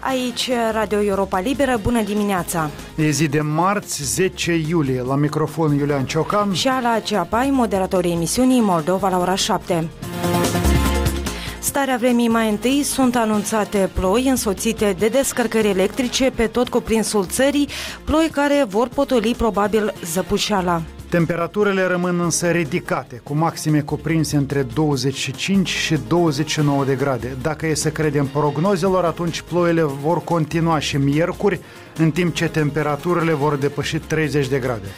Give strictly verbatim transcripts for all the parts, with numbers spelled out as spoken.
Aici Radio Europa Liberă, bună dimineața! E zi de marți, zece iulie, la microfon Iulian Ciocan și Ala Ceapai, moderatorii emisiunii Moldova la ora șapte. Starea vremii mai întâi, sunt anunțate ploi însoțite de descărcări electrice pe tot cuprinsul țării, ploi care vor potoli probabil zăpușeala. Temperaturile rămân însă ridicate, cu maxime cuprinse între douăzeci și cinci și douăzeci și nouă de grade. Dacă e să credem prognozelor, atunci ploile vor continua și miercuri, în timp ce temperaturile vor depăși treizeci de grade.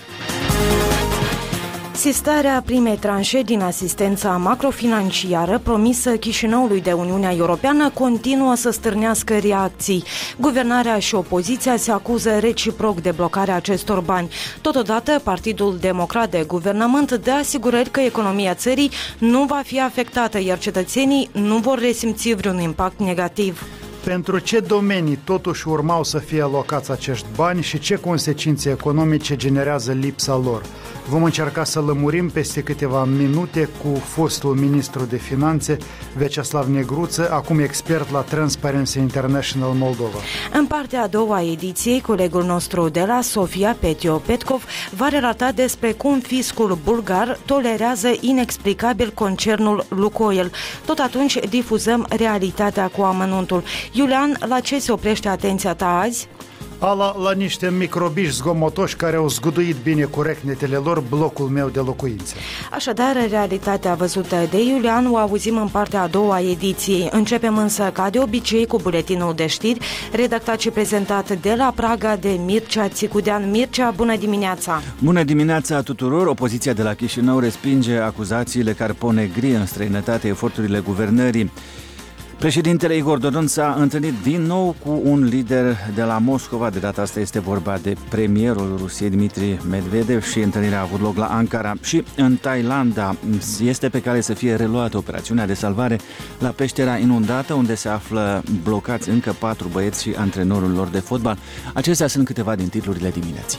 Sistarea primei tranșe din asistența macrofinanciară promisă Chișinăului de Uniunea Europeană continuă să stârnească reacții. Guvernarea și opoziția se acuză reciproc de blocarea acestor bani. Totodată, Partidul Democrat de Guvernământ dă asigurări că economia țării nu va fi afectată, iar cetățenii nu vor resimți vreun impact negativ. Pentru ce domenii totuși urmau să fie alocați acești bani și ce consecințe economice generează lipsa lor? Vom încerca să lămurim peste câteva minute cu fostul ministru de finanțe, Vyacheslav Negruță, acum expert la Transparency International Moldova. În partea a doua a ediției, colegul nostru de la Sofia, Petio Petkov, va relata despre cum fiscul bulgar tolerează inexplicabil concernul Lukoil. Tot atunci difuzăm realitatea cu amănuntul. Iulian, la ce se oprește atenția ta azi? Ala, la niște microbiși zgomotoși care au zguduit bine cu recnetele lor blocul meu de locuințe. Așadar, realitatea văzută de Iulian o auzim în partea a doua a ediției. Începem însă, ca de obicei, cu buletinul de știri, redactat și prezentat de la Praga de Mircea Țicudean. Mircea, bună dimineața! Bună dimineața tuturor! Opoziția de la Chișinău respinge acuzațiile care pun negri în străinătate eforturile guvernării. Președintele Igor Dodon s-a întâlnit din nou cu un lider de la Moscova. De data asta este vorba de premierul Rusiei, Dmitri Medvedev, și întâlnirea a avut loc la Ankara. Și în Thailanda este pe cale să fie reluată operațiunea de salvare la peștera inundată, unde se află blocați încă patru băieți și antrenorul lor de fotbal. Acestea sunt câteva din titlurile dimineții.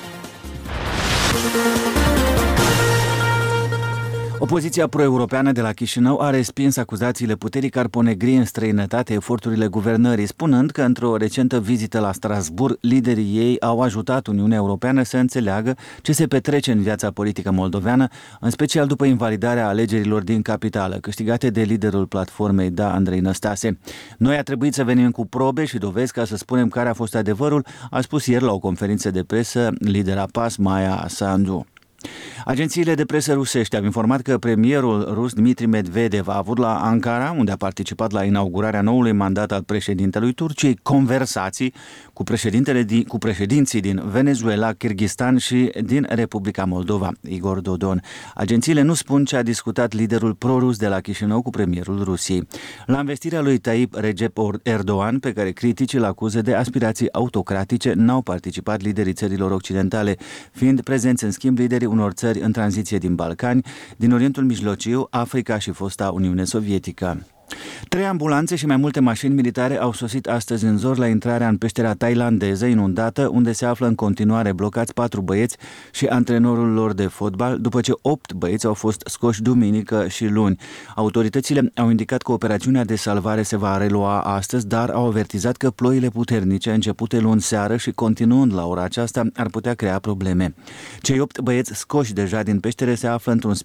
Opoziția pro-europeană de la Chișinău a respins acuzațiile puterii care pun negri în străinătate eforturile guvernării, spunând că într-o recentă vizită la Strasbourg, liderii ei au ajutat Uniunea Europeană să înțeleagă ce se petrece în viața politică moldoveană, în special după invalidarea alegerilor din capitală, câștigate de liderul platformei Da, Andrei Năstase. Noi a trebuit să venim cu probe și dovezi ca să spunem care a fost adevărul, a spus ieri la o conferință de presă lidera P A S, Maia Sandu. Agențiile de presă rusești au informat că premierul rus Dmitri Medvedev a avut la Ankara, unde a participat la inaugurarea noului mandat al președintelui Turciei, conversații cu, președintele din, cu președinții din Venezuela, Kyrgyzstan și din Republica Moldova, Igor Dodon. Agențiile nu spun ce a discutat liderul pro-rus de la Chișinău cu premierul Rusiei. La investirea lui Tayyip Recep Erdogan, pe care criticii îl acuză de aspirații autocratice, n-au participat liderii țărilor occidentale, fiind prezenți în schimb liderii unor țări în tranziție din Balcani, din Orientul Mijlociu, Africa și fosta Uniune Sovietică. Trei ambulanțe și mai multe mașini militare au sosit astăzi în zor la intrarea în peștera thailandeză inundată, unde se află în continuare blocați patru băieți și antrenorul lor de fotbal, după ce opt băieți au fost scoși duminică și luni. Autoritățile au indicat că operațiunea de salvare se va relua astăzi, dar au avertizat că ploile puternice, începute luni seară și continuând la ora aceasta, ar putea crea probleme. Cei opt băieți scoși deja din peștere se află într-un